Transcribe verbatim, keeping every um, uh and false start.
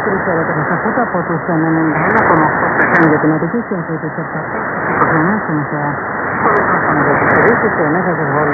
τρεις ερώτες σε αυτό από τους ενενήντα ένα κόμμα οκτώ για την Αττική και από τους επτακόσιους είκοσι εννέα στην Μεσαία. Στο μικρόφωνο για τις ειδήσεις, ο Νέκας Ζεσβόλης.